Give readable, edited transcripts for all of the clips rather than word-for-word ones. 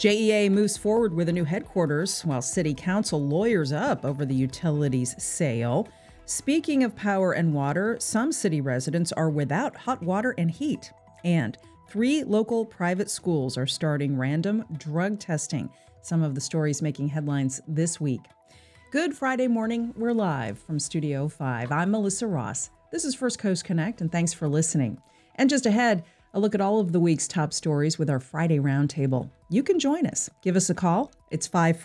JEA moves forward with a new headquarters while City Council lawyers up over the utilities sale. Speaking of power and water, some city residents are without hot water and heat. And 3 local private schools are starting random drug testing. Some of the stories making headlines this week. Good Friday morning. We're live from Studio 5. I'm Melissa Ross. This is First Coast Connect, and thanks for listening. And just ahead, a look at all of the week's top stories with our Friday Roundtable. You can join us. Give us a call. It's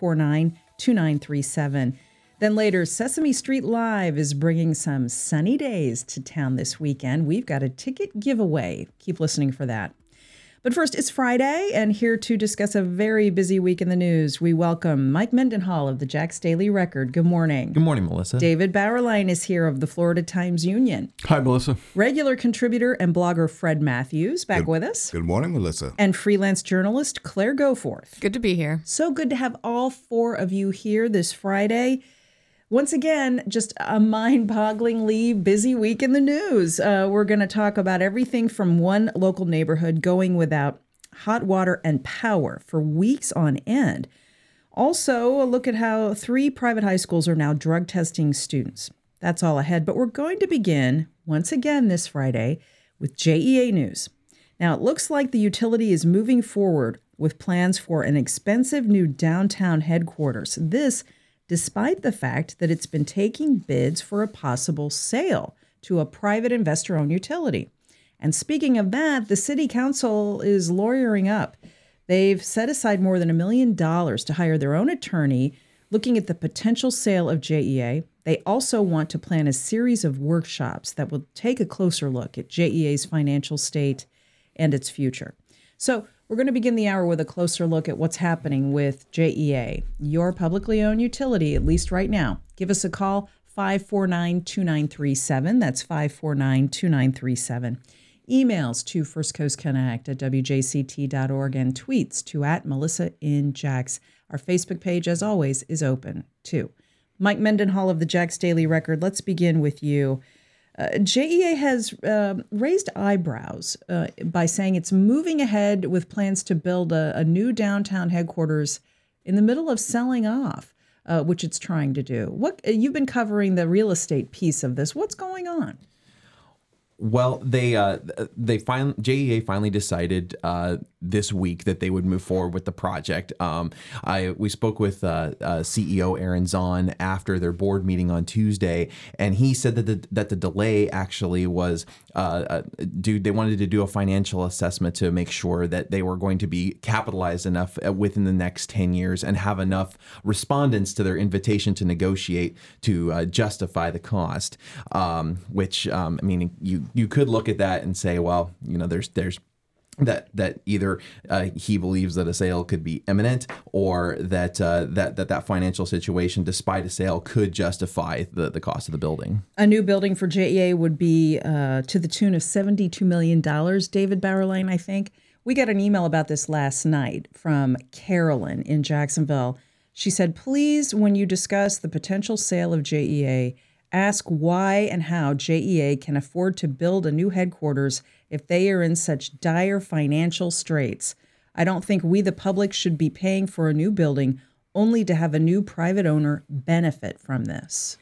549-2937. Then later, Sesame Street Live is bringing some sunny days to town this weekend. We've got a ticket giveaway. Keep listening for that. But first, it's Friday, and here to discuss a very busy week in the news, we welcome Mike Mendenhall of the Jax Daily Record. Good morning. Good morning, Melissa. David Bauerlein is here of the Florida Times-Union. Hi, Melissa. Regular contributor and blogger Fred Matthews back with us. Good morning, Melissa. And freelance journalist Claire Goforth. Good to be here. So good to have all 4 of you here this Friday. Once again, just a mind-bogglingly busy week in the news. We're going to talk about everything from one local neighborhood going without hot water and power for weeks on end. Also, a look at how 3 private high schools are now drug testing students. That's all ahead, but we're going to begin once again this Friday with JEA news. Now, it looks like the utility is moving forward with plans for an expensive new downtown headquarters. This despite the fact that it's been taking bids for a possible sale to a private investor-owned utility. And speaking of that, the city council is lawyering up. They've set aside more than $1 million to hire their own attorney looking at the potential sale of JEA. They also want to plan a series of workshops that will take a closer look at JEA's financial state and its future. So we're going to begin the hour with a closer look at what's happening with JEA, your publicly owned utility, at least right now. Give us a call, 549-2937. That's 549-2937. Emails to firstcoastconnect@wjct.org and tweets to @MelissaInJax. Our Facebook page, as always, is open too. Mike Mendenhall of the Jax Daily Record, let's begin with you. JEA has raised eyebrows by saying it's moving ahead with plans to build a new downtown headquarters in the middle of selling off, which it's trying to do. You've been covering the real estate piece of this. What's going on? Well, JEA finally decided this week that they would move forward with the project. We spoke with CEO Aaron Zahn after their board meeting on Tuesday, and he said that the delay actually was they wanted to do a financial assessment to make sure that they were going to be capitalized enough within the next 10 years and have enough respondents to their invitation to negotiate to justify the cost. Which you could look at that and say, well, there's that either he believes that a sale could be imminent, or that financial situation, despite a sale, could justify the cost of the building. A new building for JEA would be to the tune of $72 million, David Bauerlein, I think. We got an email about this last night from Carolyn in Jacksonville. She said, please, when you discuss the potential sale of JEA, ask why and how JEA can afford to build a new headquarters if they are in such dire financial straits. I don't think we, the public, should be paying for a new building only to have a new private owner benefit from this.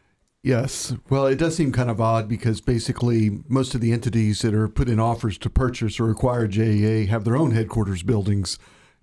Yes. Well, it does seem kind of odd because basically most of the entities that are put in offers to purchase or acquire JEA have their own headquarters buildings,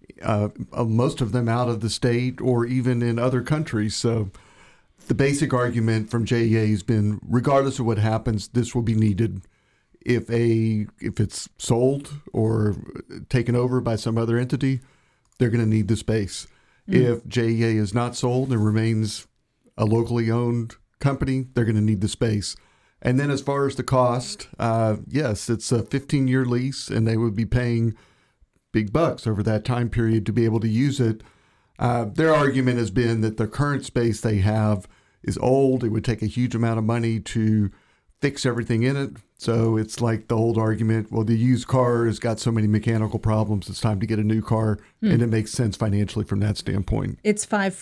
most of them out of the state or even in other countries. So the basic argument from JEA has been, regardless of what happens, this will be needed. If it's sold or taken over by some other entity, they're going to need the space. If JEA is not sold and remains a locally owned company, they're going to need the space. And then as far as the cost, yes, it's a 15-year lease, and they would be paying big bucks over that time period to be able to use it. Their argument has been that the current space they have is old. It would take a huge amount of money to fix everything in it. So it's like the old argument, well, the used car has got so many mechanical problems, it's time to get a new car. And it makes sense financially from that standpoint. It's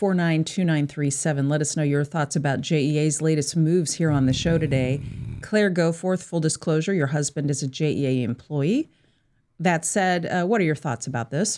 549-2937. Let us know your thoughts about JEA's latest moves here on the show today. Claire Goforth, full disclosure, your husband is a JEA employee. That said, what are your thoughts about this?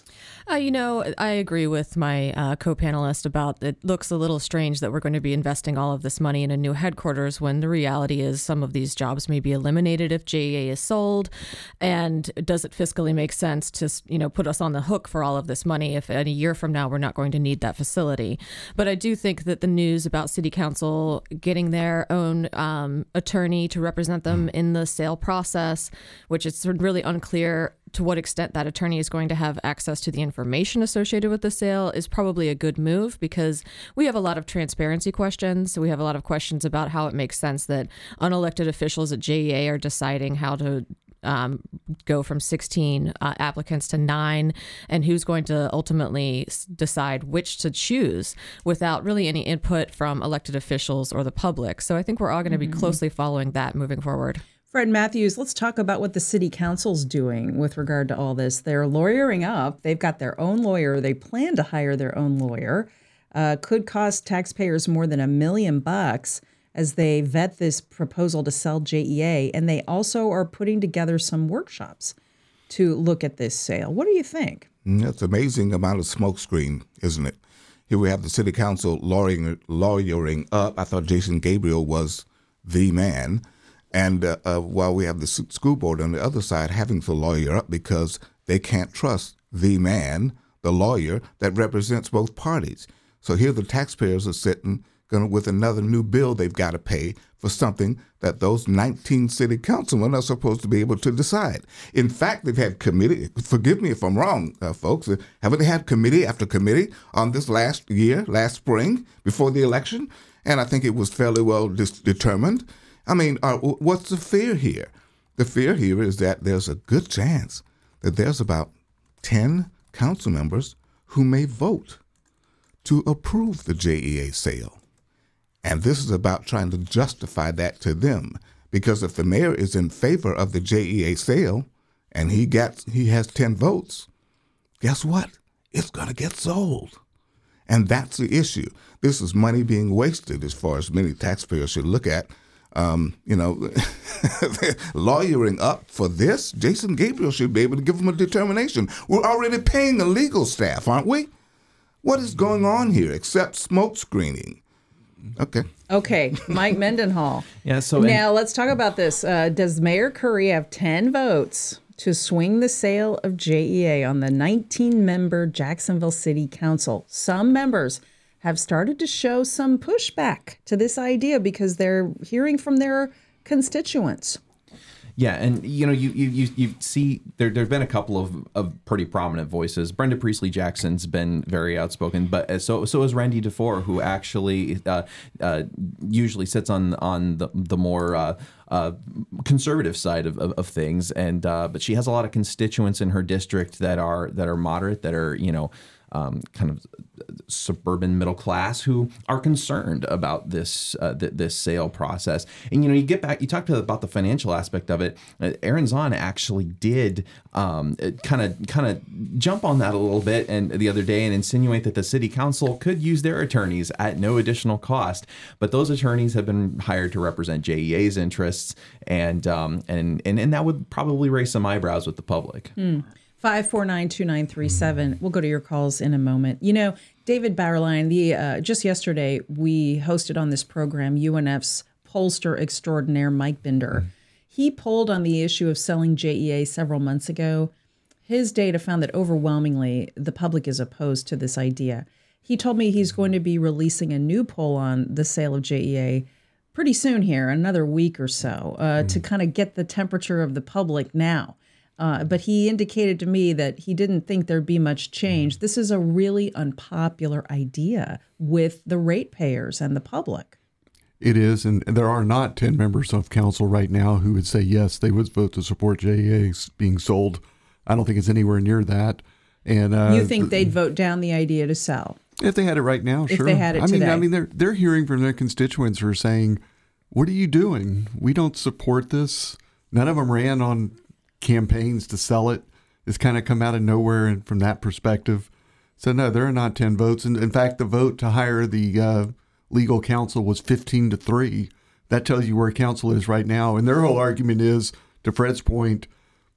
I agree with my co-panelist about it looks a little strange that we're going to be investing all of this money in a new headquarters when the reality is some of these jobs may be eliminated if JEA is sold. And does it fiscally make sense to, put us on the hook for all of this money if in a year from now we're not going to need that facility? But I do think that the news about City Council getting their own attorney to represent them in the sale process, which is really unclear to what extent that attorney is going to have access to the information associated with the sale, is probably a good move, because we have a lot of transparency questions. We have a lot of questions about how it makes sense that unelected officials at JEA are deciding how to go from 16 applicants to 9, and who's going to ultimately decide which to choose without really any input from elected officials or the public. So I think we're all going to be closely following that moving forward. Fred Matthews, let's talk about what the city council's doing with regard to all this. They're lawyering up. They've got their own lawyer. They plan to hire their own lawyer. Could cost taxpayers more than $1 million as they vet this proposal to sell JEA. And they also are putting together some workshops to look at this sale. What do you think? That's an amazing amount of smokescreen, isn't it? Here we have the city council lawyering up. I thought Jason Gabriel was the man. And while we have the school board on the other side having to lawyer up because they can't trust the man, the lawyer, that represents both parties. So here the taxpayers are sitting with another new bill they've got to pay for something that those 19 city councilmen are supposed to be able to decide. In fact, they've had committee, forgive me if I'm wrong, folks, haven't they had committee after committee on this last spring, before the election? And I think it was fairly well determined. I mean, what's the fear here? The fear here is that there's a good chance that there's about 10 council members who may vote to approve the JEA sale. And this is about trying to justify that to them. Because if the mayor is in favor of the JEA sale and he has 10 votes, guess what? It's going to get sold. And that's the issue. This is money being wasted as far as many taxpayers should look at. Lawyering up for this, Jason Gabriel should be able to give them a determination. We're already paying the legal staff, aren't we? What is going on here except smoke screening? Okay, Mike Mendenhall. Yeah. So now let's talk about this. Does Mayor Curry have 10 votes to swing the sale of JEA on the 19-member Jacksonville City Council? Some members have started to show some pushback to this idea because they're hearing from their constituents. Yeah, and you see there've been a couple of pretty prominent voices. Brenda Priestley Jackson's been very outspoken, but so is Randy DeFore, who actually usually sits on the more conservative side of things, and but she has a lot of constituents in her district that are moderate, that are kind of suburban middle class, who are concerned about this sale process. And you get back, you talked about the financial aspect of it. Aaron Zahn actually did kind of jump on that a little bit and the other day and insinuate that the city council could use their attorneys at no additional cost. But those attorneys have been hired to represent JEA's interests, and that would probably raise some eyebrows with the public. 549-2937. We'll go to your calls in a moment. David Bauerlein, just yesterday we hosted on this program UNF's pollster extraordinaire Mike Binder. He polled on the issue of selling JEA several months ago. His data found that overwhelmingly the public is opposed to this idea. He told me he's going to be releasing a new poll on the sale of JEA pretty soon here, another week or so, to kind of get the temperature of the public now. But he indicated to me that he didn't think there'd be much change. This is a really unpopular idea with the ratepayers and the public. It is, and there are not 10 members of council right now who would say yes, they would vote to support JEA being sold. I don't think it's anywhere near that. And you think they'd vote down the idea to sell? If they had it right now, sure. If they had it today. I mean, they're hearing from their constituents who are saying, "What are you doing? We don't support this." None of them ran on campaigns to sell it. It's kind of come out of nowhere, and from that perspective. So no, there are not 10 votes. And in fact, the vote to hire the legal counsel was 15-3. That tells you where council is right now. And their whole argument is, to Fred's point,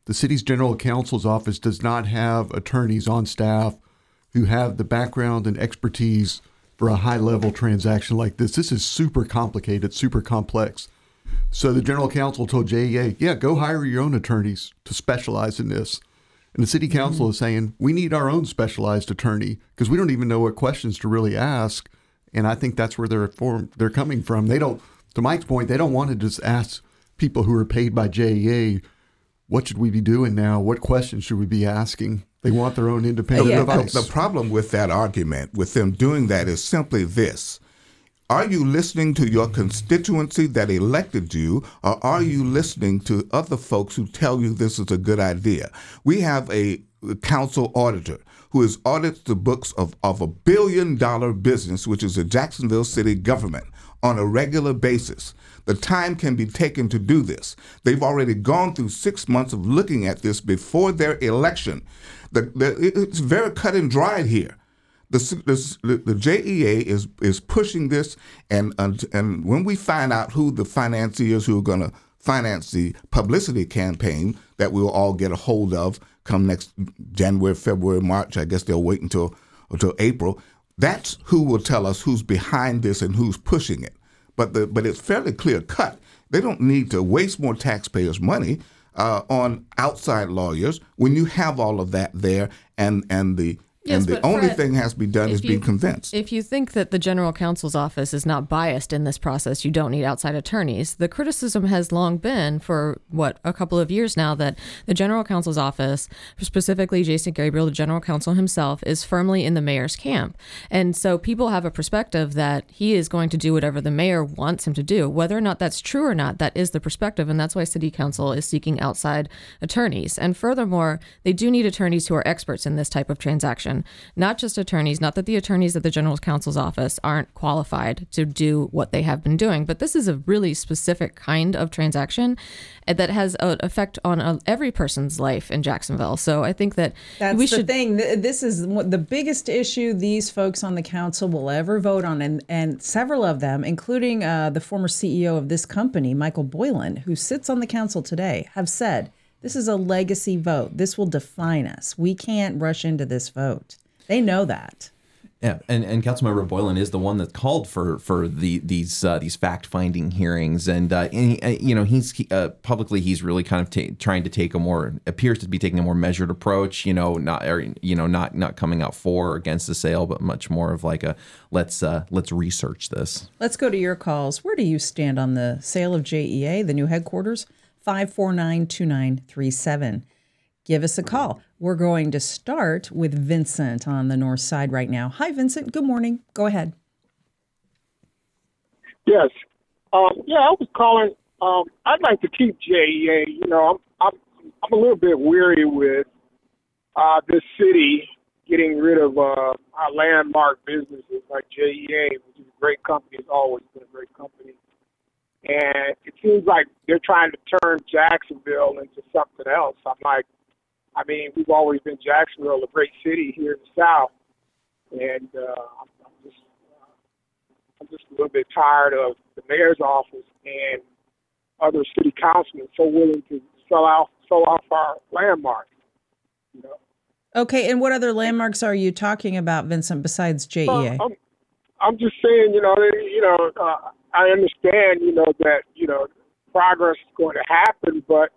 the city's general counsel's office does not have attorneys on staff who have the background and expertise for a high-level transaction like this. This is super complicated, super complex. So the general counsel told JEA, yeah, go hire your own attorneys to specialize in this. And the city council is saying, we need our own specialized attorney because we don't even know what questions to really ask. And I think that's where they're coming from. They don't, to Mike's point, they don't want to just ask people who are paid by JEA, what should we be doing now? What questions should we be asking? They want their own independent advice. The problem with that argument, with them doing that, is simply this. Are you listening to your constituency that elected you, or are you listening to other folks who tell you this is a good idea? We have a council auditor who has audited the books of a $1 billion business, which is the Jacksonville city government, on a regular basis. The time can be taken to do this. They've already gone through 6 months of looking at this before their election. It's very cut and dried here. The JEA is pushing this, and when we find out who the financiers who are going to finance the publicity campaign that we'll all get a hold of come next January, February, March, I guess they'll wait until April. That's who will tell us who's behind this and who's pushing it. But it's fairly clear cut. They don't need to waste more taxpayers' money on outside lawyers when you have all of that there, and the only Fred, thing has to be done is being convinced. If you think that the general counsel's office is not biased in this process, you don't need outside attorneys. The criticism has long been for, a couple of years now, that the general counsel's office, specifically Jason Gabriel, the general counsel himself, is firmly in the mayor's camp. And so people have a perspective that he is going to do whatever the mayor wants him to do. Whether or not that's true or not, that is the perspective. And that's why city council is seeking outside attorneys. And furthermore, they do need attorneys who are experts in this type of transaction. Not just attorneys, not that the attorneys at the general counsel's office aren't qualified to do what they have been doing, but this is a really specific kind of transaction that has an effect on every person's life in Jacksonville. So I think that that's the thing. This is the biggest issue these folks on the council will ever vote on, and several of them, including the former CEO of this company, Michael Boylan, who sits on the council today, have said, this is a legacy vote. This will define us. We can't rush into this vote. They know that. Yeah, and Councilmember Boylan is the one that called for these fact-finding hearings, and he's publicly he's really kind of trying to take appears to be taking a more measured approach. Not coming out for or against the sale, but much more of like a let's research this. Let's go to your calls. Where do you stand on the sale of JEA, the new headquarters? 549-2937. Give us a call. We're going to start with Vincent on the north side right now. Hi, Vincent. Good morning. Go ahead. Yes. I was calling. I'd like to keep JEA. I'm a little bit weary with this city getting rid of our landmark businesses like JEA, which is a great company. It's always been a great company. And it seems like they're trying to turn Jacksonville into something else. We've always been Jacksonville, a great city here in the South. And I'm just a little bit tired of the mayor's office and other city councilmen so willing to sell off our landmarks. Okay, and what other landmarks are you talking about, Vincent, besides JEA? I'm just saying, I understand, that, progress is going to happen, but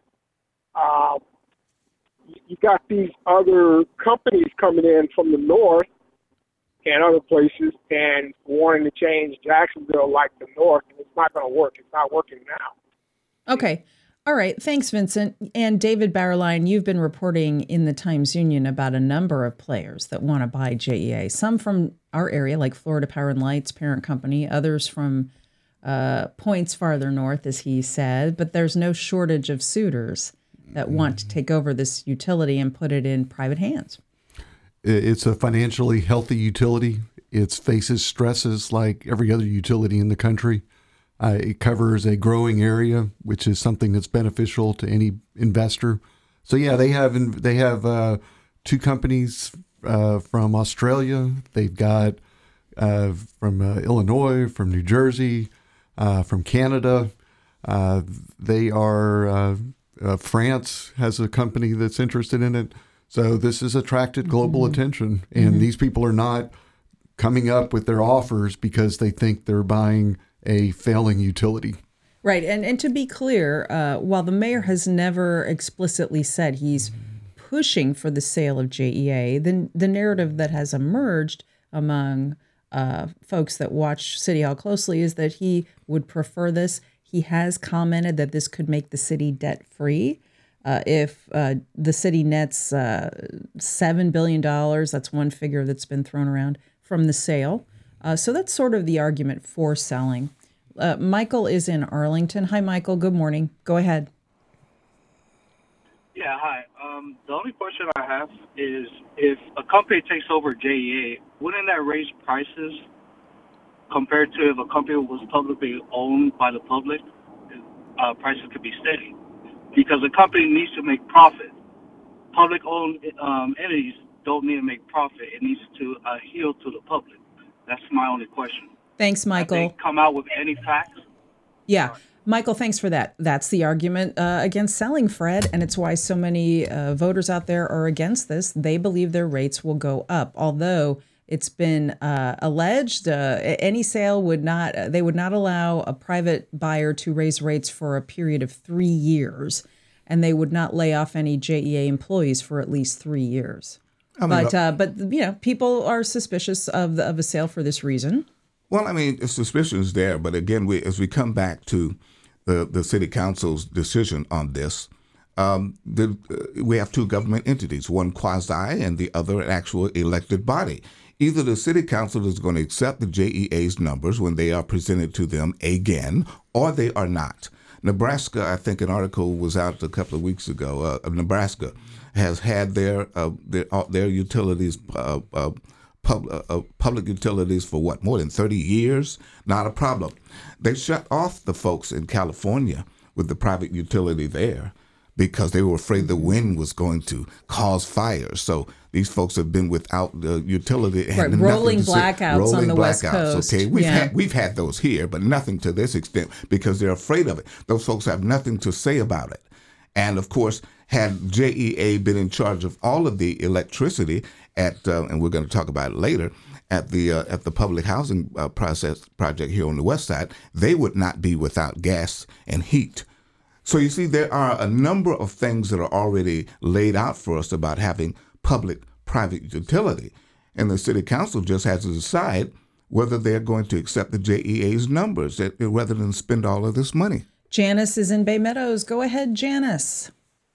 you got these other companies coming in from the north and other places and wanting to change Jacksonville like the north, and it's not going to work. It's not working now. Okay. All right. Thanks, Vincent. And David Bauerlein, you've been reporting in the Times-Union about a number of players that want to buy JEA, some from our area, like Florida Power and Light's parent company, others from points farther north, as he said, but there's no shortage of suitors that want to take over this utility and put it in private hands. It's a financially healthy utility. It faces stresses like every other utility in the country. It covers a growing area, which is something that's beneficial to any investor. So yeah, they have two companies from Australia. They've got from Illinois, from New Jersey, from Canada. They are France has a company that's interested in it. So this has attracted global attention. And these people are not coming up with their offers because they think they're buying a failing utility. Right. And to be clear, while the mayor has never explicitly said he's pushing for the sale of JEA, the narrative that has emerged among folks that watch City Hall closely is that he would prefer this. He has commented that this could make the city debt-free. If the city nets $7 billion, that's one figure that's been thrown around, from the sale. So that's sort of the argument for selling. Michael is in Arlington. Hi, Michael. Good morning. Go ahead. Yeah, hi. The only question I have is if a company takes over JEA, wouldn't that raise prices compared to if a company was publicly owned by the public? Prices could be steady because a company needs to make profit. Public-owned entities don't need to make profit. It needs to appeal to the public. That's my only question. Thanks, Michael. Have they come out with any facts? Yeah. Michael, thanks for that. That's the argument against selling, Fred, and it's why so many voters out there are against this. They believe their rates will go up, although it's been alleged any sale would not allow a private buyer to raise rates for a period of 3 years, and they would not lay off any JEA employees for at least 3 years. But you know, people are suspicious of a sale for this reason. Well, I mean, suspicion is there, but again, as we come back to the city council's decision on this, we have two government entities, one quasi and the other an actual elected body. Either the city council is going to accept the JEA's numbers when they are presented to them again, or they are not. Nebraska, I think an article was out a couple of weeks ago. Nebraska has had their utilities, public utilities for more than 30 years? Not a problem. They shut off the folks in California with the private utility there because they were afraid the wind was going to cause fires. So these folks have been without the utility. And rolling blackouts on the West Coast. Okay, we've had those here, but nothing to this extent because they're afraid of it. Those folks have nothing to say about it. And of course, had JEA been in charge of all of the electricity and we're going to talk about it later, at the public housing project here on the west side, they would not be without gas and heat. So you see, there are a number of things that are already laid out for us about having public-private utility. And the city council just has to decide whether they're going to accept the JEA's numbers rather than spend all of this money. Janice is in Bay Meadows. Go ahead, Janice.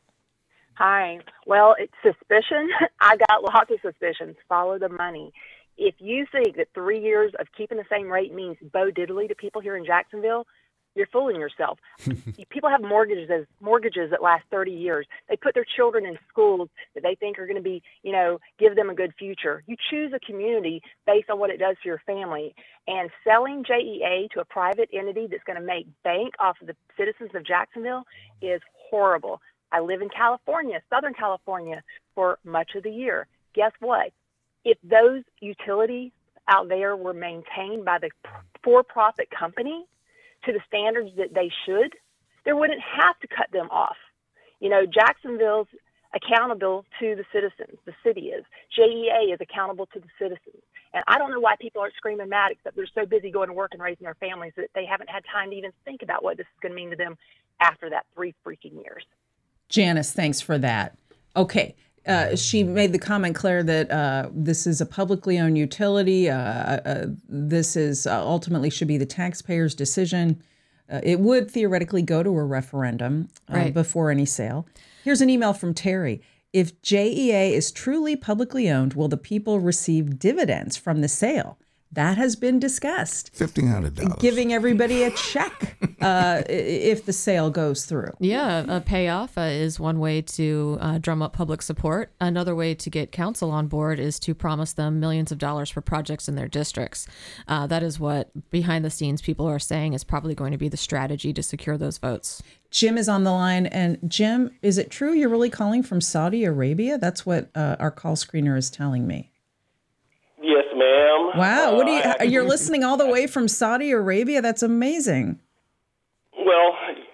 Hi. Well, it's suspicion. I got lots of suspicions. Follow the money. If you think that 3 years of keeping the same rate means Bo Diddley to people here in Jacksonville, you're fooling yourself. People have mortgages that last 30 years. They put their children in schools that they think are going to be, give them a good future. You choose a community based on what it does for your family. And selling JEA to a private entity that's going to make bank off of the citizens of Jacksonville is horrible. I live in California, Southern California, for much of the year. Guess what? If those utilities out there were maintained by the for-profit company to the standards that they should, there wouldn't have to cut them off. Jacksonville's accountable to the citizens. The city is. JEA is accountable to the citizens. And I don't know why people aren't screaming mad, except they're so busy going to work and raising their families that they haven't had time to even think about what this is going to mean to them after that 3 freaking years. Janice, thanks for that. Okay. She made the comment, Claire, that this is a publicly owned utility. This is ultimately should be the taxpayer's decision. It would theoretically go to a referendum before any sale. Here's an email from Terry. If JEA is truly publicly owned, will the people receive dividends from the sale? That has been discussed. $1,500. Giving everybody a check if the sale goes through. Yeah, a payoff is one way to drum up public support. Another way to get council on board is to promise them millions of dollars for projects in their districts. That is what behind the scenes people are saying is probably going to be the strategy to secure those votes. Jim is on the line. And Jim, is it true you're really calling from Saudi Arabia? That's what our call screener is telling me. Yes, ma'am. Wow. What you're listening all the way from Saudi Arabia? That's amazing. Well,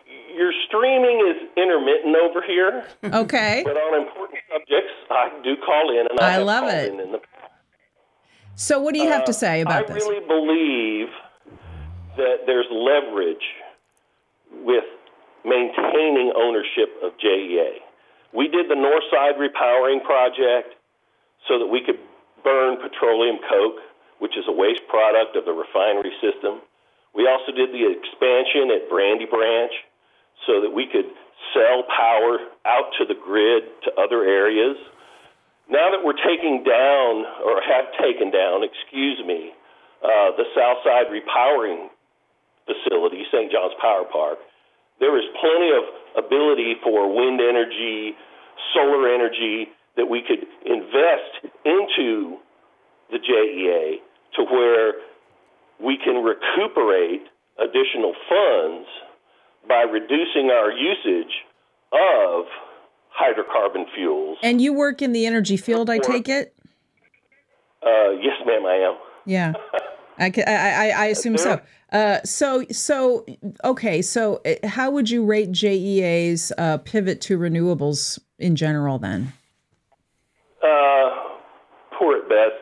your streaming is intermittent over here. Okay. But on important subjects, I do call in, and I have love called it. in the past. So what do you have to say about I this? really believe that there's leverage with maintaining ownership of JEA. We did the Northside Repowering Project so that we could burn petroleum coke, which is a waste product of the refinery system. We also did the expansion at Brandy Branch so that we could sell power out to the grid to other areas. Now that we're taking down, or have taken down, the Southside Repowering Facility, St. John's Power Park, there is plenty of ability for wind energy, solar energy that we could invest into the JEA to where we can recuperate additional funds by reducing our usage of hydrocarbon fuels. And you work in the energy field, I take it? Yes, ma'am, I am. Yeah. I assume so. Okay. So how would you rate JEA's pivot to renewables in general then? Poor at best.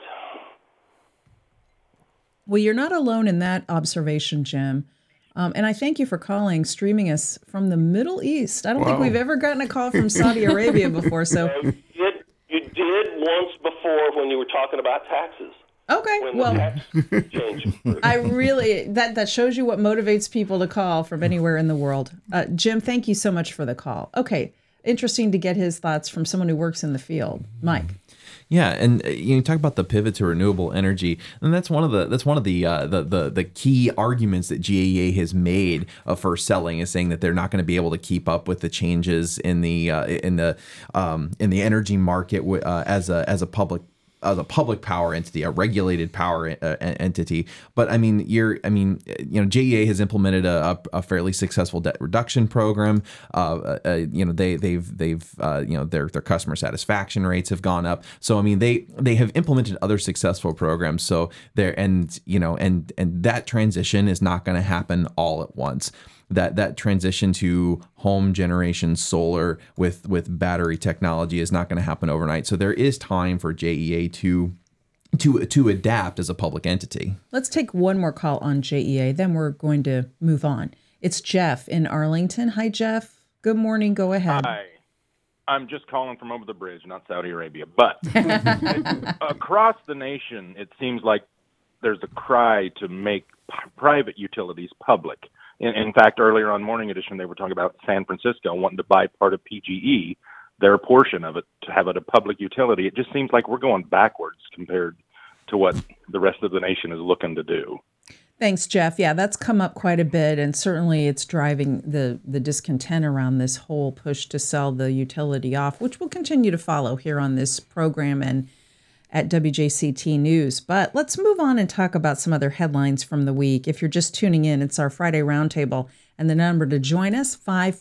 Well, you're not alone in that observation, Jim. And I thank you for calling, streaming us from the Middle East. I don't think we've ever gotten a call from Saudi Arabia before. So you did once before when you were talking about taxes. Okay, well, I really, that shows you what motivates people to call from anywhere in the world. Jim, thank you so much for the call. Okay, interesting to get his thoughts from someone who works in the field. Mike. Yeah, and you talk about the pivot to renewable energy, and that's one of the key arguments that JEA has made for selling, is saying that they're not going to be able to keep up with the changes in the energy market as a public power entity, a regulated power entity. But JEA has implemented a fairly successful debt reduction program. Their customer satisfaction rates have gone up. So they have implemented other successful programs. So and that transition is not going to happen all at once. That transition to home generation solar with battery technology is not going to happen overnight. So there is time for JEA to adapt as a public entity. Let's take one more call on JEA, then we're going to move on. It's Jeff in Arlington. Hi, Jeff. Good morning. Go ahead. Hi. I'm just calling from over the bridge, not Saudi Arabia. But across the nation, it seems like there's a cry to make private utilities public. In fact, earlier on Morning Edition, they were talking about San Francisco wanting to buy part of PGE, their portion of it, to have it a public utility. It just seems like we're going backwards compared to what the rest of the nation is looking to do. Thanks, Jeff. Yeah, that's come up quite a bit, and certainly it's driving the discontent around this whole push to sell the utility off, which we'll continue to follow here on this program and at WJCT News. But let's move on and talk about some other headlines from the week. If you're just tuning in, it's our Friday Roundtable, and the number to join us,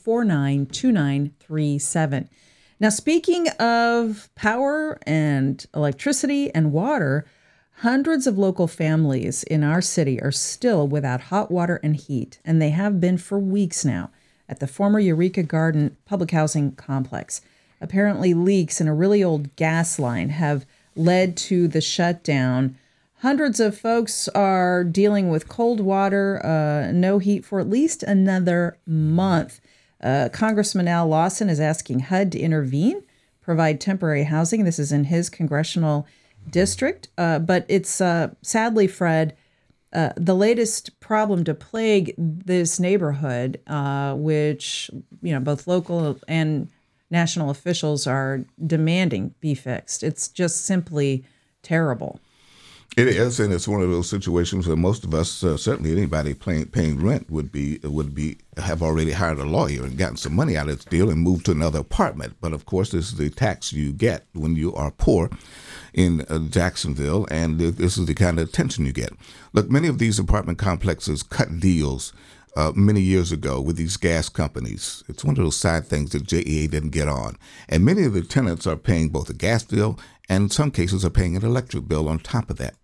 549-2937. Now, speaking of power and electricity and water, hundreds of local families in our city are still without hot water and heat, and they have been for weeks now at the former Eureka Garden public housing complex. Apparently, leaks in a really old gas line have led to the shutdown. Hundreds of folks are dealing with cold water, no heat for at least another month. Congressman Al Lawson is asking HUD to intervene, provide temporary housing. This is in his congressional district. But it's sadly, Fred, the latest problem to plague this neighborhood, which both local and national officials are demanding be fixed. It's just simply terrible. It is, and it's one of those situations where most of us, certainly anybody paying rent, would have already hired a lawyer and gotten some money out of this deal and moved to another apartment. But of course, this is the tax you get when you are poor in Jacksonville, and this is the kind of attention you get. Look, many of these apartment complexes cut deals many years ago with these gas companies. It's one of those side things that JEA didn't get on. And many of the tenants are paying both a gas bill and in some cases are paying an electric bill on top of that.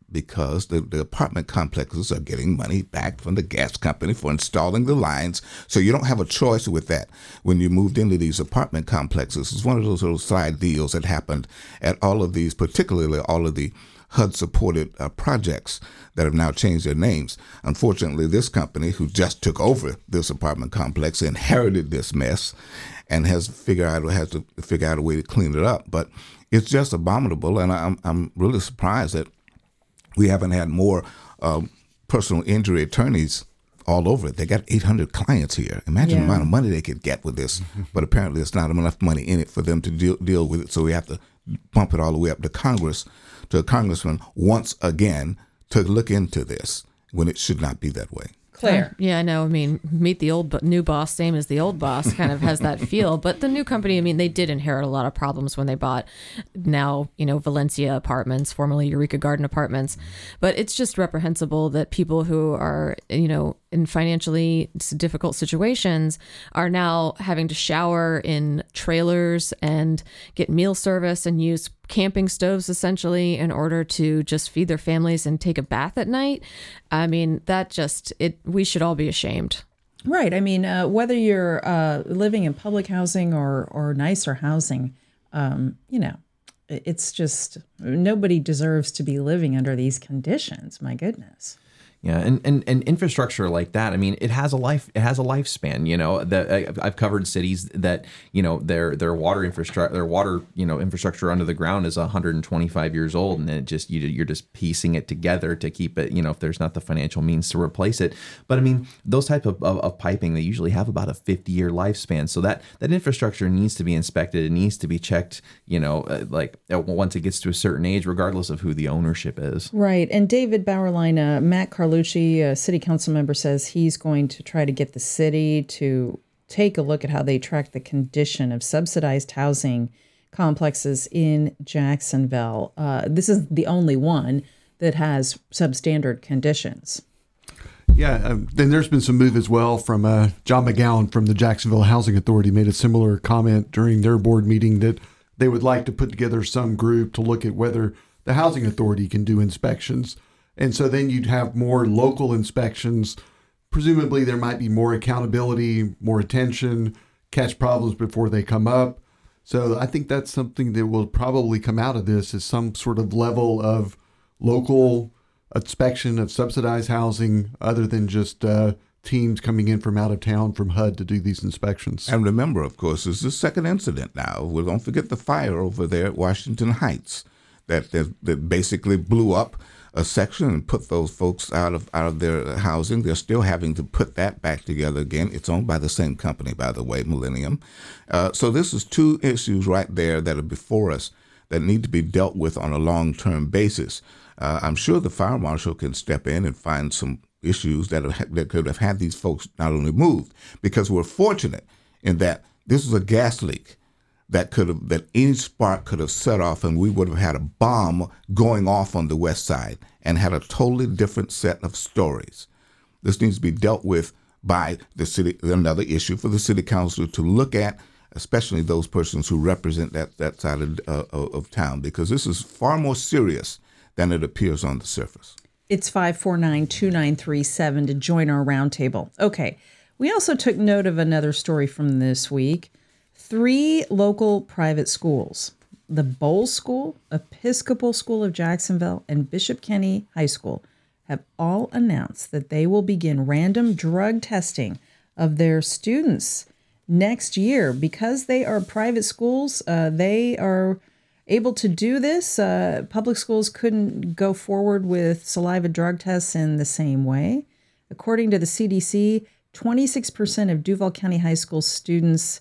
because the apartment complexes are getting money back from the gas company for installing the lines. So you don't have a choice with that when you moved into these apartment complexes. It's one of those little side deals that happened at all of these, particularly all of the HUD-supported projects that have now changed their names. Unfortunately, this company, who just took over this apartment complex, inherited this mess and has to figure out a way to clean it up. But it's just abominable, and I'm really surprised that we haven't had more personal injury attorneys all over it. They got 800 clients here. Imagine the amount of money they could get with this. But apparently there's not enough money in it for them to deal with it, so we have to bump it all the way up to Congress, to a congressman once again to look into this when it should not be that way. Claire. Yeah, I know. I mean, meet the new boss, same as the old boss, kind of has that feel. But the new company, I mean, they did inherit a lot of problems when they bought now, Valencia Apartments, formerly Eureka Garden Apartments. But it's just reprehensible that people who are, in financially difficult situations are now having to shower in trailers and get meal service and use camping stoves essentially in order to just feed their families and take a bath at night. I mean, we should all be ashamed. Right. I mean, whether you're living in public housing or nicer housing, it's just nobody deserves to be living under these conditions. My goodness. Yeah, and infrastructure like that, I mean, it has a lifespan. I've covered cities that, their water infrastructure under the ground is 125 years old, and you're just piecing it together to keep it, if there's not the financial means to replace it. But I mean, those type of piping, they usually have about a 50-year lifespan. So that infrastructure needs to be inspected. It needs to be checked, once it gets to a certain age, regardless of who the ownership is. Right. And David Bauerlein, Matt Carlucci, a city council member, says he's going to try to get the city to take a look at how they track the condition of subsidized housing complexes in Jacksonville. This is the only one that has substandard conditions. Yeah, then there's been some move as well from John McGowan from the Jacksonville Housing Authority made a similar comment during their board meeting that they would like to put together some group to look at whether the Housing Authority can do inspections. And so then you'd have more local inspections. Presumably there might be more accountability, more attention, catch problems before they come up. So I think that's something that will probably come out of this, is some sort of level of local inspection of subsidized housing other than just teams coming in from out of town from HUD to do these inspections. And remember, of course, there's the second incident now. We don't forget the fire over there at Washington Heights that basically blew up a section and put those folks out of their housing. They're still having to put that back together again. It's owned by the same company, by the way, Millennium. So this is two issues right there that are before us that need to be dealt with on a long-term basis. I'm sure the fire marshal can step in and find some issues that could have had these folks not only moved, because we're fortunate in that this was a gas leak that any spark could have set off, and we would have had a bomb going off on the west side and had a totally different set of stories. This needs to be dealt with by the city, another issue for the city council to look at, especially those persons who represent that side of town, because this is far more serious than it appears on the surface. It's 549-2937 to join our roundtable. Okay, we also took note of another story from this week. 3 local private schools, the Bowles School, Episcopal School of Jacksonville, and Bishop Kenny High School, have all announced that they will begin random drug testing of their students next year. Because they are private schools, they are able to do this. Public schools couldn't go forward with saliva drug tests in the same way. According to the CDC, 26% of Duval County High School students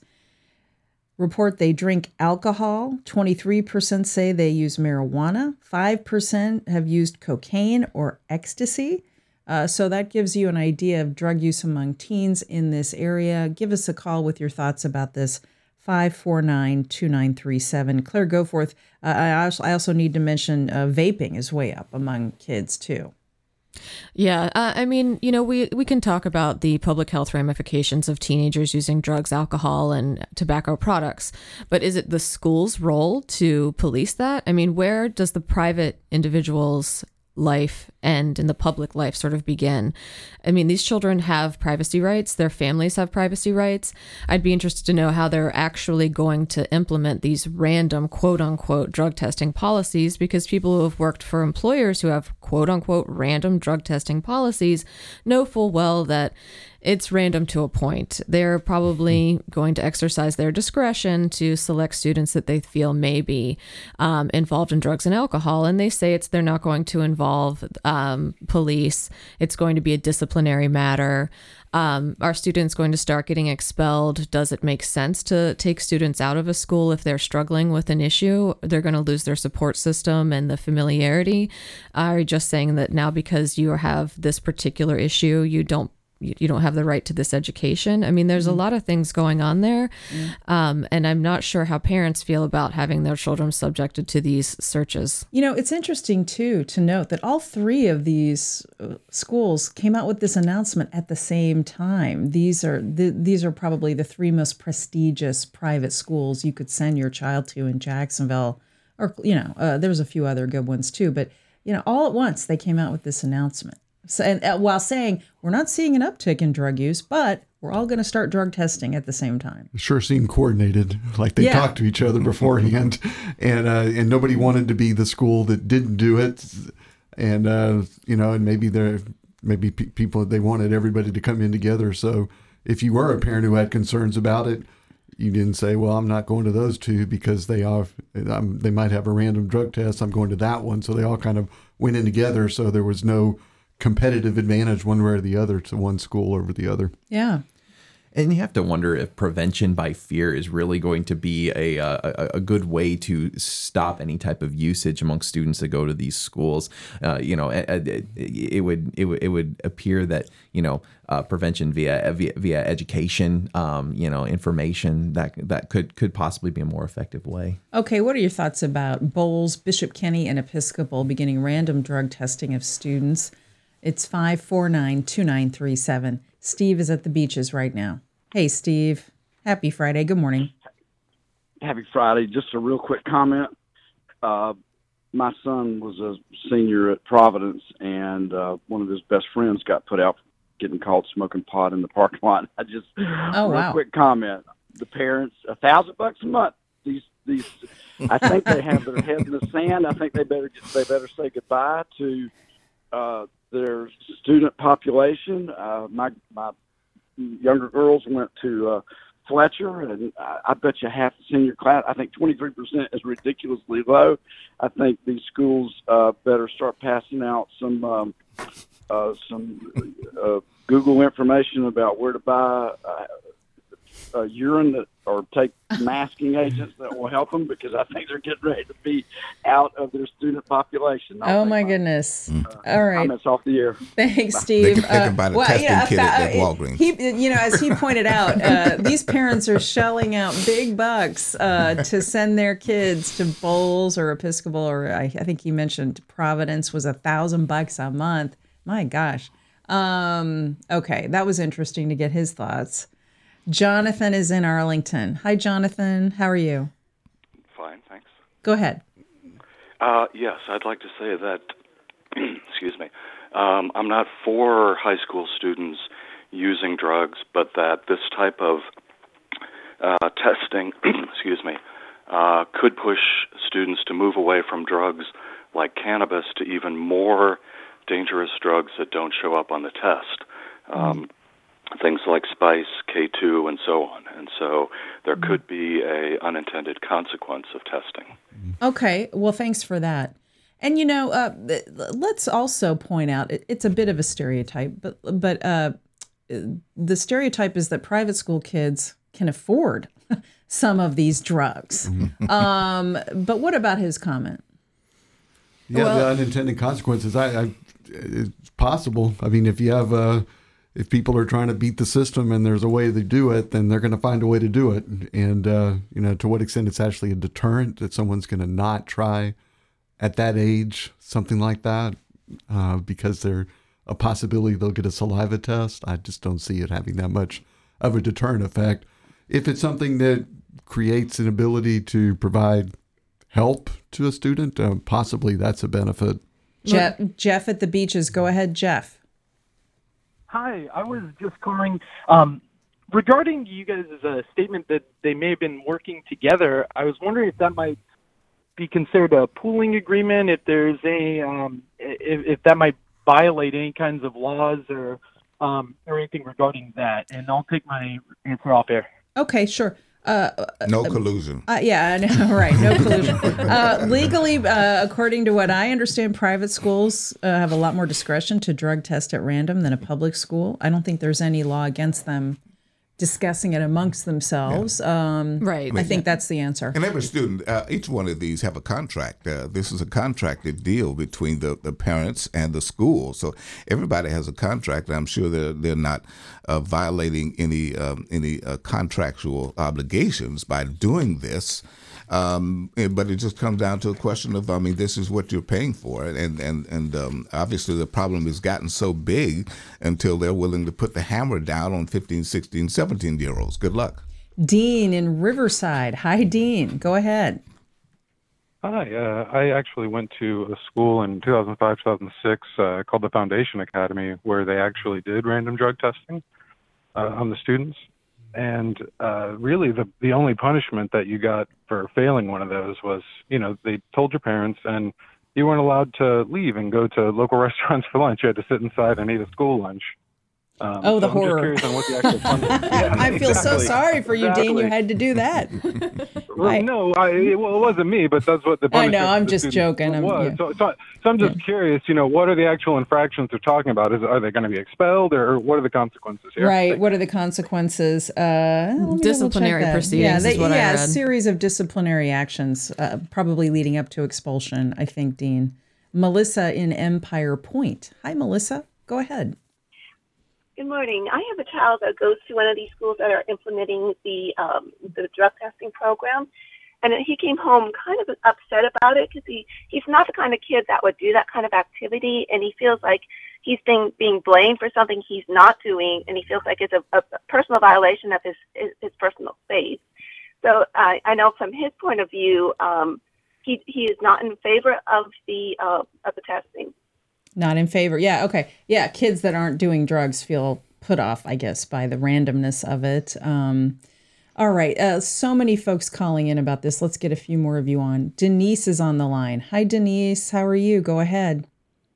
report they drink alcohol. 23% say they use marijuana. 5% have used cocaine or ecstasy. So that gives you an idea of drug use among teens in this area. Give us a call with your thoughts about this. 549-2937. Claire Goforth, I also need to mention vaping is way up among kids too. Yeah, I mean, we can talk about the public health ramifications of teenagers using drugs, alcohol, and tobacco products, but is it the school's role to police that? I mean, where does the private individuals life end and the public life sort of begin. I mean, these children have privacy rights. Their families have privacy rights. I'd be interested to know how they're actually going to implement these random, quote unquote, drug testing policies, because people who have worked for employers who have, quote unquote, random drug testing policies know full well that it's random to a point. They're probably going to exercise their discretion to select students that they feel may be involved in drugs and alcohol. And they say they're not going to involve police. It's going to be a disciplinary matter. Are students going to start getting expelled? Does it make sense to take students out of a school if they're struggling with an issue? They're going to lose their support system and the familiarity. Are you just saying that now because you have this particular issue, you don't have the right to this education? I mean, there's a lot of things going on there. And I'm not sure how parents feel about having their children subjected to these searches. You know, it's interesting, too, to note that all three of these schools came out with this announcement at the same time. These are probably the three most prestigious private schools you could send your child to in Jacksonville. Or, there was a few other good ones, too. But, all at once they came out with this announcement. So, and while saying we're not seeing an uptick in drug use, but we're all going to start drug testing at the same time. It sure seemed coordinated, like they talked to each other beforehand, and nobody wanted to be the school that didn't do it, and and maybe people, they wanted everybody to come in together. So if you were a parent who had concerns about it, you didn't say, well, I'm not going to those two because they might have a random drug test. I'm going to that one. So they all kind of went in together. So there was no competitive advantage one way or the other to one school over the other. Yeah. And you have to wonder if prevention by fear is really going to be a good way to stop any type of usage among students that go to these schools. It would appear that prevention via education, information that could possibly be a more effective way. Okay, what are your thoughts about Bowles, Bishop Kenny, and Episcopal beginning random drug testing of students? It's 549-2937. Steve is at the beaches right now. Hey, Steve. Happy Friday. Good morning. Happy Friday. Just a real quick comment. My son was a senior at Providence, and one of his best friends got put out for getting caught smoking pot in the parking lot. Quick comment. The parents, $1,000 a month. These. I think they have their head in the sand. I think they better say goodbye to their student population. My younger girls went to Fletcher, and I bet you half the senior class, I think 23% is ridiculously low. I think these schools better start passing out some Google information about where to buy urine or take masking agents that will help them, because I think they're getting ready to be out of their student population. Oh my goodness! All right, comments off the air. Thanks, Steve. They can buy the testing kit at Walgreens. As he pointed out, these parents are shelling out big bucks to send their kids to Bowles or Episcopal, or I think he mentioned Providence was $1,000 a month. My gosh. Okay, that was interesting to get his thoughts. Jonathan is in Arlington. Hi, Jonathan. How are you? Fine, thanks. Go ahead. Yes, I'd like to say that, excuse me, I'm not for high school students using drugs, but that this type of testing, excuse me, could push students to move away from drugs like cannabis to even more dangerous drugs that don't show up on the test. Things like spice, K2, and so on. And so there could be a unintended consequence of testing. Okay, well, thanks for that. And, let's also point out, it's a bit of a stereotype, but the stereotype is that private school kids can afford some of these drugs. But what about his comment? Yeah, the unintended consequences, it's possible. I mean, if you have if people are trying to beat the system and there's a way to do it, then they're going to find a way to do it. And, to what extent it's actually a deterrent that someone's going to not try at that age, something like that, because there's a possibility they'll get a saliva test. I just don't see it having that much of a deterrent effect. If it's something that creates an ability to provide help to a student, possibly that's a benefit. Jeff at the beaches. Go ahead, Jeff. Hi, I was just calling regarding you guys' statement that they may have been working together. I was wondering if that might be considered a pooling agreement, if there's if that might violate any kinds of laws or anything regarding that. And I'll take my answer off air. Okay, sure. No collusion. Yeah, no, right. No collusion. Legally, according to what I understand, private schools have a lot more discretion to drug test at random than a public school. I don't think there's any law against them discussing it amongst themselves. Right. I think that's the answer. And every student, each one of these have a contract. This is a contracted deal between the parents and the school. So everybody has a contract. And I'm sure they're not violating any contractual obligations by doing this. But it just comes down to a question of, this is what you're paying for. And obviously the problem has gotten so big until they're willing to put the hammer down on 15, 16, 17-year-olds. Good luck. Dean in Riverside. Hi, Dean. Go ahead. Hi. I actually went to a school in 2005, 2006 called the Foundation Academy, where they actually did random drug testing on the students. And really, the only punishment that you got for failing one of those was, they told your parents, and you weren't allowed to leave and go to local restaurants for lunch. You had to sit inside and eat a school lunch. The horror. I'm just curious on what the actual punishment. Yeah, I feel so sorry for you, Dean. You had to do that. Well, it wasn't me, but that's what the punishment. I know. I'm just joking. So I'm just curious. What are the actual infractions they're talking about? Are they going to be expelled, or what are the consequences here? Right. What are the consequences? Disciplinary proceedings. Is what I read. A series of disciplinary actions, probably leading up to expulsion. I think, Dean. Melissa in Empire Point. Hi, Melissa. Go ahead. Good morning. I have a child that goes to one of these schools that are implementing the drug testing program, and he came home kind of upset about it because he's not the kind of kid that would do that kind of activity, and he feels like he's being blamed for something he's not doing, and he feels like it's a personal violation of his personal space. So I know from his point of view, he is not in favor of the testing. Not in favor. Yeah. Okay. Yeah. Kids that aren't doing drugs feel put off, I guess, by the randomness of it. All right. So many folks calling in about this. Let's get a few more of you on. Denise is on the line. Hi, Denise. How are you? Go ahead.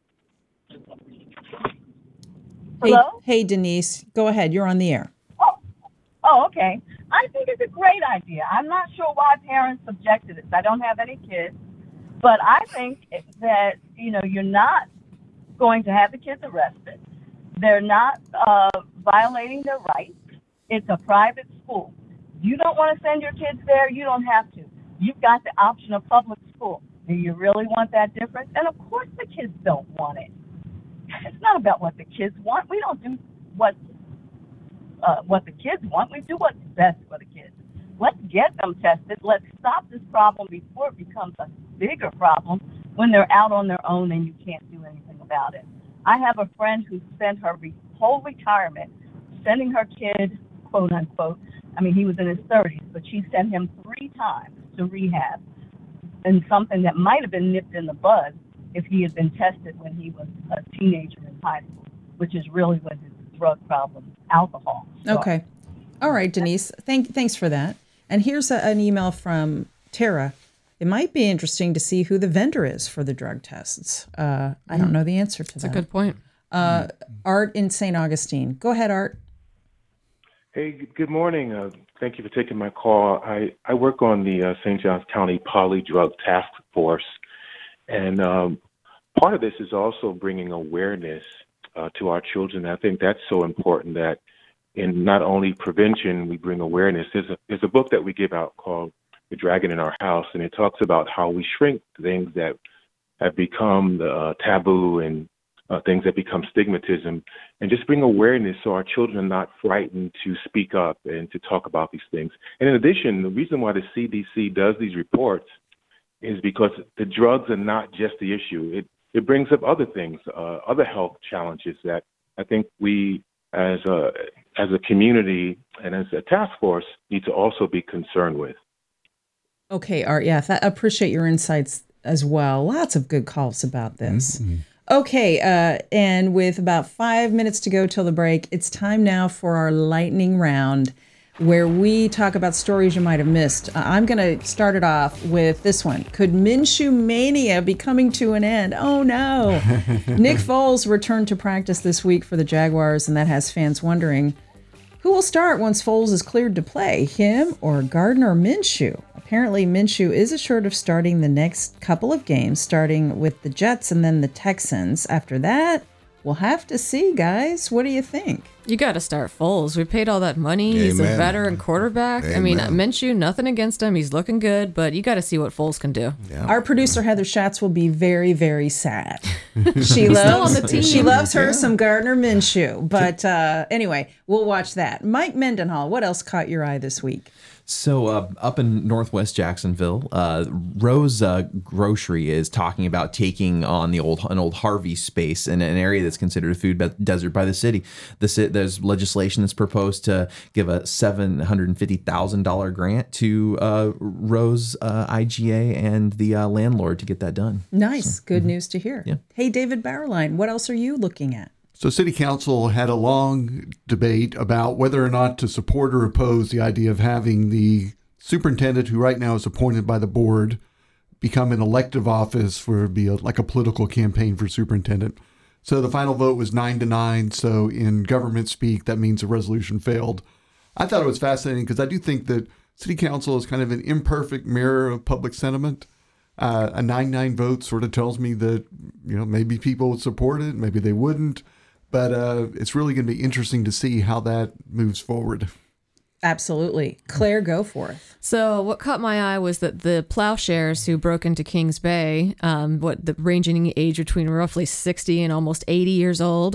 Hello? Hey, Denise. Go ahead. You're on the air. Oh, okay. I think it's a great idea. I'm not sure why parents objected to this. I don't have any kids. But I think that, you're not going to have the kids arrested. They're not violating their rights. It's a private school. You don't want to send your kids there, you don't have to. You've got the option of public school. Do you really want that difference? And of course the kids don't want it. It's not about what the kids want. We don't do what the kids want. We do what's best for the kids. Let's get them tested. Let's stop this problem before it becomes a bigger problem when they're out on their own and you can't do anything about it. I have a friend who spent her whole retirement sending her kid, quote unquote, he was in his 30s, but she sent him 3 times to rehab, and something that might have been nipped in the bud if he had been tested when he was a teenager in high school, which is really when his drug problem, alcohol. started. Okay. All right, Denise. Thanks for that. And here's an email from Tara. It might be interesting to see who the vendor is for the drug tests. I don't know the answer to that. That's a good point. Art in St. Augustine. Go ahead, Art. Hey, good morning. Thank you for taking my call. I work on the St. Johns County Poly Drug Task Force, and part of this is also bringing awareness to our children. I think that's so important that in not only prevention, we bring awareness. There's a book that we give out called The Dragon in Our House, and it talks about how we shrink things that have become taboo and things that become stigmatism, and just bring awareness so our children are not frightened to speak up and to talk about these things. And in addition, the reason why the CDC does these reports is because the drugs are not just the issue. It brings up other things, other health challenges that I think we as a community and as a task force need to also be concerned with. Okay, Art. Yeah, I appreciate your insights as well. Lots of good calls about this. Okay, and with about 5 minutes to go till the break, it's time now for our lightning round, where we talk about stories you might have missed. I'm going to start it off with this one. Could Minshew mania be coming to an end? Oh, no. Nick Foles returned to practice this week for the Jaguars, and that has fans wondering, who will start once Foles is cleared to play, him or Gardner Minshew? Apparently, Minshew is assured of starting the next couple of games, starting with the Jets and then the Texans. After that, we'll have to see, guys. What do you think? You got to start Foles. We paid all that money. Amen. He's a veteran quarterback. Amen. I mean, Minshew, nothing against him. He's looking good, but you got to see what Foles can do. Yeah. Our producer, Heather Schatz, will be very, very sad. She loves her some Gardner Minshew. But anyway, we'll watch that. Mike Mendenhall, what else caught your eye this week? So up in Northwest Jacksonville, Rose Grocery is talking about taking on an old Harvey space in an area that's considered a food desert by the city. There's legislation that's proposed to give a $750,000 grant to Rose IGA and the landlord to get that done. Nice. So, good news to hear. Yeah. Hey, David Bauerlein, what else are you looking at? So City Council had a long debate about whether or not to support or oppose the idea of having the superintendent, who right now is appointed by the board, become an elective office like a political campaign for superintendent. So the final vote was 9-9. So in government speak, that means the resolution failed. I thought it was fascinating because I do think that City Council is kind of an imperfect mirror of public sentiment. A 9-9 vote sort of tells me that, maybe people would support it, maybe they wouldn't. But it's really going to be interesting to see how that moves forward. Absolutely. Claire, go forth. So what caught my eye was that the plowshares who broke into Kings Bay, ranging in age between roughly 60 and almost 80 years old,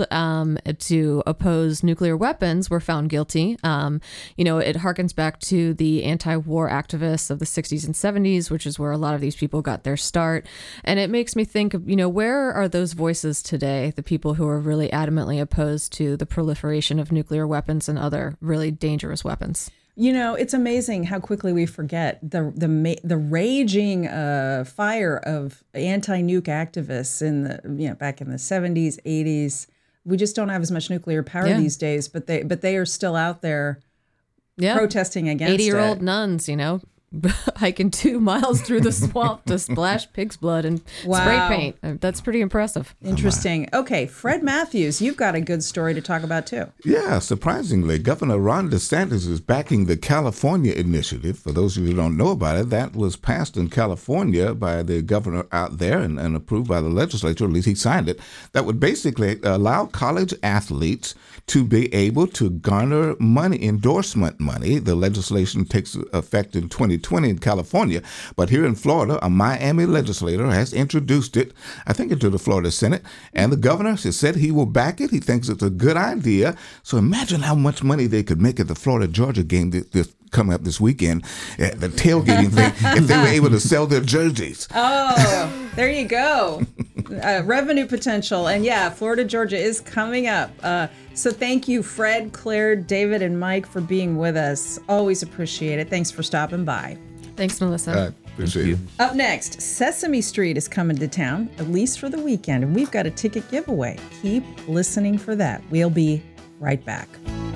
to oppose nuclear weapons, were found guilty. It harkens back to the anti-war activists of the 60s and 70s, which is where a lot of these people got their start. And it makes me think of, where are those voices today, the people who are really adamantly opposed to the proliferation of nuclear weapons and other really dangerous weapons? It's amazing how quickly we forget the raging fire of anti-nuke activists back in the 70s, 80s. We just don't have as much nuclear power these days, but they are still out there protesting against 80-year-old nuns, hiking 2 miles through the swamp to splash pig's blood and spray paint. That's pretty impressive. Interesting. Okay, Fred Matthews, you've got a good story to talk about too. Yeah, surprisingly, Governor Ron DeSantis is backing the California initiative. For those of you who don't know about it, that was passed in California by the governor out there and approved by the legislature, at least he signed it, that would basically allow college athletes to be able to garner money, endorsement money. The legislation takes effect in 2020 in California, but here in Florida, a Miami legislator has introduced it, I think, into the Florida Senate, and the governor has said he will back it. He thinks it's a good idea. So imagine how much money they could make at the Florida-Georgia game this coming up this weekend, the tailgating thing, if they were able to sell their jerseys. Oh, there you go. Revenue potential. And Florida-Georgia is coming up. So thank you, Fred, Claire, David, and Mike, for being with us. Always appreciate it. Thanks for stopping by. Thanks, Melissa. Appreciate you. Up next, Sesame Street is coming to town, at least for the weekend, and we've got a ticket giveaway. Keep listening for that. We'll be right back.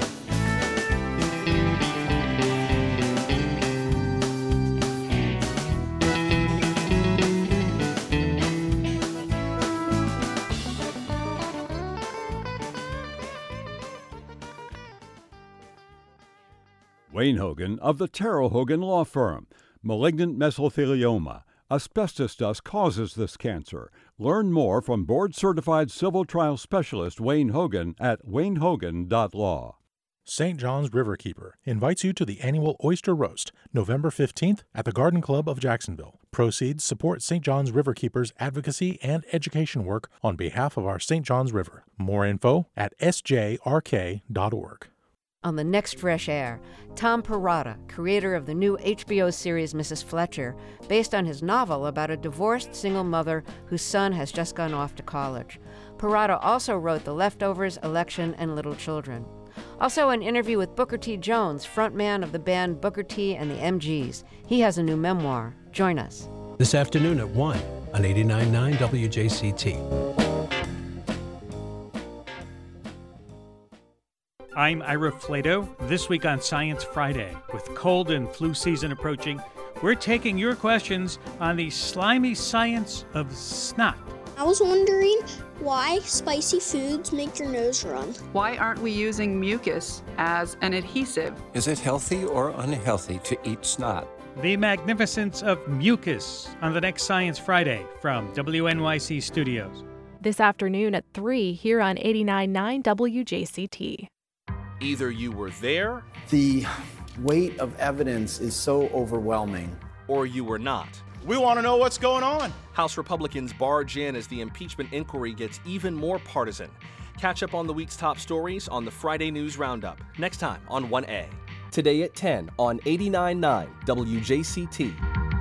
Wayne Hogan of the Terrell Hogan Law Firm. Malignant mesothelioma. Asbestos dust causes this cancer. Learn more from board-certified civil trial specialist Wayne Hogan at waynehogan.law. St. John's Riverkeeper invites you to the annual Oyster Roast, November 15th at the Garden Club of Jacksonville. Proceeds support St. John's Riverkeeper's advocacy and education work on behalf of our St. John's River. More info at sjrk.org. On the next Fresh Air, Tom Perrotta, creator of the new HBO series Mrs. Fletcher, based on his novel about a divorced single mother whose son has just gone off to college. Perrotta also wrote The Leftovers, Election, and Little Children. Also an interview with Booker T. Jones, frontman of the band Booker T. and the MGs. He has a new memoir. Join us. This afternoon at 1 on 89.9 WJCT. I'm Ira Flato. This week on Science Friday, with cold and flu season approaching, we're taking your questions on the slimy science of snot. I was wondering why spicy foods make your nose run. Why aren't we using mucus as an adhesive? Is it healthy or unhealthy to eat snot? The magnificence of mucus on the next Science Friday from WNYC Studios. This afternoon at 3 here on 89.9 WJCT. Either you were there, the weight of evidence is so overwhelming, or you were not. We want to know what's going on. House Republicans barge in as the impeachment inquiry gets even more partisan. Catch up on the week's top stories on the Friday News Roundup, next time on 1A. Today at 10 on 89.9 WJCT.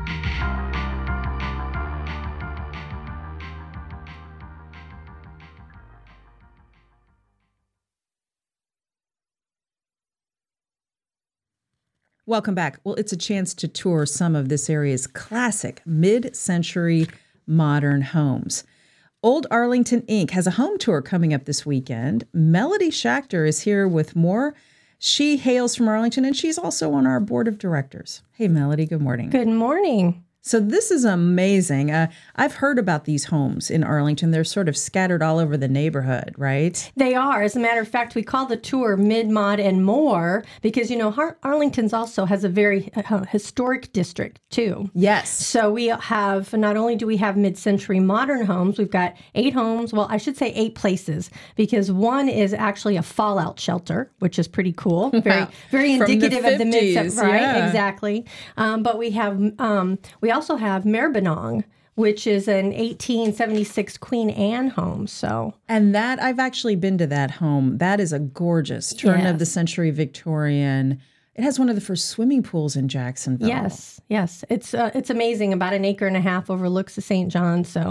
Welcome back. Well, it's a chance to tour some of this area's classic mid-century modern homes. Old Arlington Inc. has a home tour coming up this weekend. Melody Schachter is here with more. She hails from Arlington, and she's also on our board of directors. Hey, Melody, good morning. Good morning. So this is amazing. I've heard about these homes in Arlington. They're sort of scattered all over the neighborhood, right? They are. As a matter of fact, we call the tour Mid-Mod and More because, Arlington's also has a very historic district, too. Yes. So we have, not only do we have mid-century modern homes, we've got 8 homes. Well, I should say 8 places because one is actually a fallout shelter, which is pretty cool. Very indicative of the mid-century. Right, yeah. Exactly. But we have, we also have Merbinong, which is an 1876 Queen Anne home. And that, I've actually been to that home. That is a gorgeous turn of the century Victorian. It has one of the first swimming pools in Jacksonville. Yes. It's amazing. About 1.5 acres overlooks the St. John. So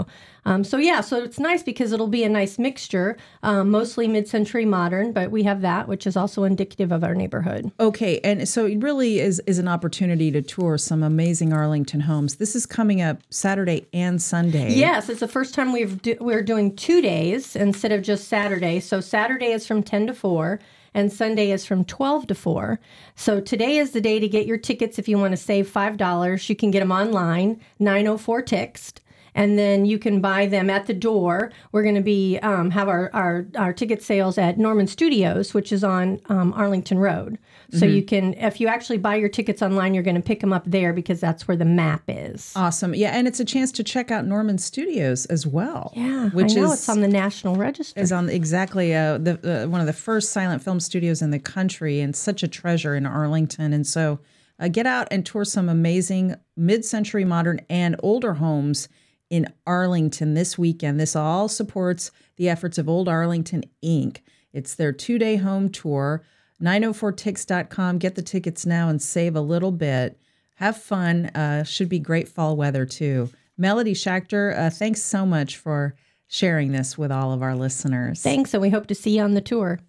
it's nice because it'll be a nice mixture, mostly mid-century modern, but we have that, which is also indicative of our neighborhood. Okay, and so it really is an opportunity to tour some amazing Arlington homes. This is coming up Saturday and Sunday. Yes, it's the first time we're doing 2 days instead of just Saturday. So Saturday is from 10 to 4. And Sunday is from 12 to 4. So today is the day to get your tickets if you want to save $5. You can get them online, 904-TIXT. And then you can buy them at the door. We're going to be have our ticket sales at Norman Studios, which is on Arlington Road. So you can, if you actually buy your tickets online, you're going to pick them up there because that's where the map is. Awesome. Yeah, and it's a chance to check out Norman Studios as well. Yeah, it's on the National Register. Is on exactly one of the first silent film studios in the country and such a treasure in Arlington. And so get out and tour some amazing mid-century modern and older homes in Arlington this weekend. This all supports the efforts of Old Arlington Inc. It's their 2-day home tour. 904tix.com. Get the tickets now and save a little bit. Have fun. Should be great fall weather, too. Melody Schachter, thanks so much for sharing this with all of our listeners. Thanks, and we hope to see you on the tour.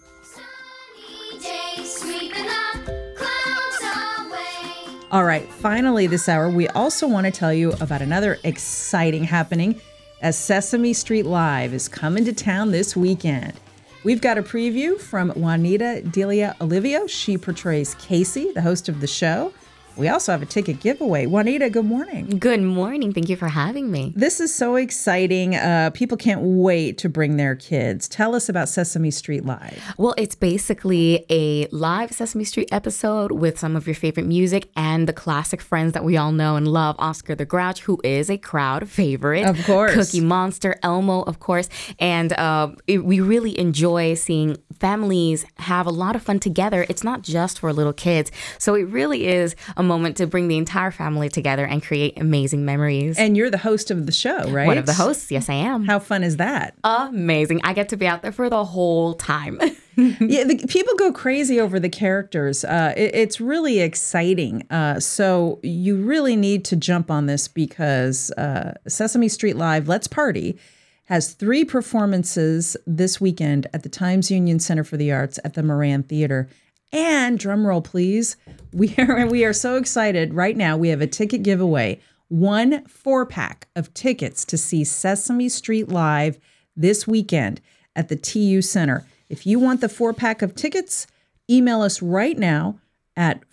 All right, finally this hour, we also want to tell you about another exciting happening as Sesame Street Live is coming to town this weekend. We've got a preview from Juanita Delia Olivio. She portrays Casey, the host of the show. We also have a ticket giveaway. Juanita, good morning. Good morning. Thank you for having me. This is so exciting. People can't wait to bring their kids. Tell us about Sesame Street Live. Well, it's basically a live Sesame Street episode with some of your favorite music and the classic friends that we all know and love. Oscar the Grouch, who is a crowd favorite. Of course. Cookie Monster, Elmo, of course. And we really enjoy seeing families have a lot of fun together. It's not just for little kids. So it really is a moment to bring the entire family together and create amazing memories. And you're the host of the show, right? One of the hosts. Yes, I am. How fun is that? Amazing. I get to be out there for the whole time. Yeah, people go crazy over the characters. It's really exciting. So you really need to jump on this because Sesame Street Live, Let's Party, has 3 performances this weekend at the Times Union Center for the Arts at the Moran Theater. And drum roll, please. We are so excited right now. We have a ticket giveaway. 1 4-pack of tickets to see Sesame Street Live this weekend at the TU Center. If you want the 4-pack of tickets, email us right now at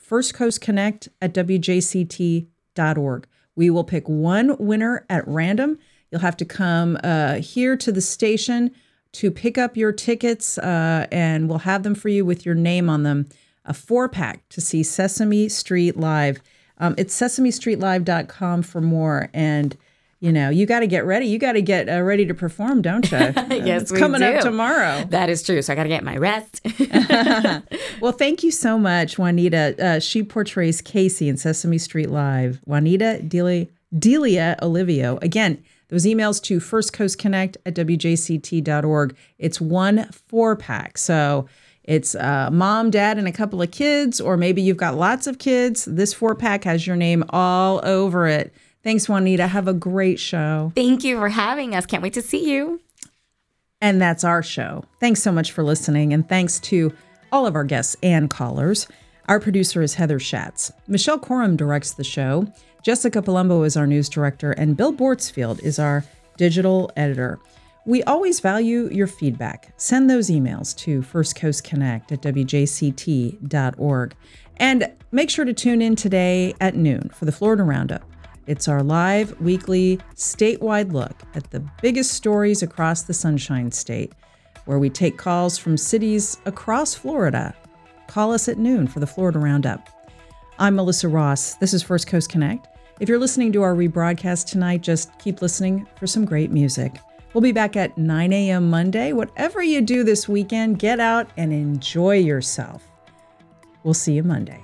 firstcoastconnect@wjct.org. We will pick one winner at random. You'll have to come here to the station to pick up your tickets, and we'll have them for you with your name on them. A 4-pack to see Sesame Street Live. It's sesamestreetlive.com for more. And, you know, you got to get ready. You got to get ready to perform, don't you? Yes, it's coming up tomorrow. That is true. So I got to get my rest. Well, thank you so much, Juanita. She portrays Casey in Sesame Street Live. Juanita Delia Olivio. Again, those emails to firstcoastconnect@wjct.org. It's 1 4-pack. So it's mom, dad, and a couple of kids, or maybe you've got lots of kids. This 4-pack has your name all over it. Thanks, Juanita. Have a great show. Thank you for having us. Can't wait to see you. And that's our show. Thanks so much for listening, and thanks to all of our guests and callers. Our producer is Heather Schatz. Michelle Corum directs the show. Jessica Palumbo is our news director, and Bill Bortsfield is our digital editor. We always value your feedback. Send those emails to firstcoastconnect@wjct.org. And make sure to tune in today at noon for the Florida Roundup. It's our live, weekly, statewide look at the biggest stories across the Sunshine State, where we take calls from cities across Florida. Call us at noon for the Florida Roundup. I'm Melissa Ross. This is First Coast Connect. If you're listening to our rebroadcast tonight, just keep listening for some great music. We'll be back at 9 a.m. Monday. Whatever you do this weekend, get out and enjoy yourself. We'll see you Monday.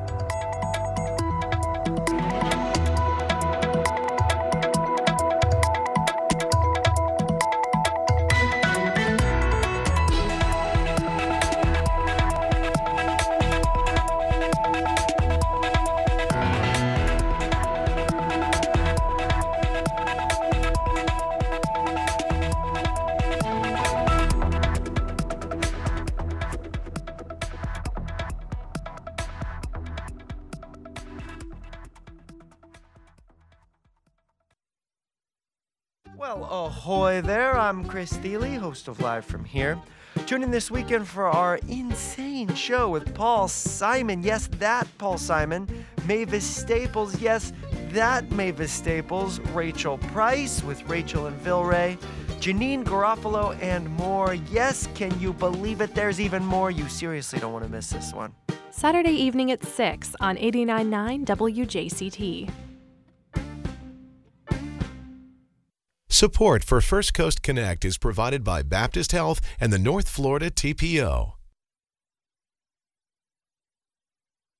Well, ahoy there, I'm Chris Thiele, host of Live From Here. Tune in this weekend for our insane show with Paul Simon. Yes, that Paul Simon. Mavis Staples. Yes, that Mavis Staples. Rachel Price with Rachel and Vilray. Janine Garofalo and more. Yes, can you believe it? There's even more. You seriously don't want to miss this one. Saturday evening at 6 on 89.9 WJCT. Support for First Coast Connect is provided by Baptist Health and the North Florida TPO.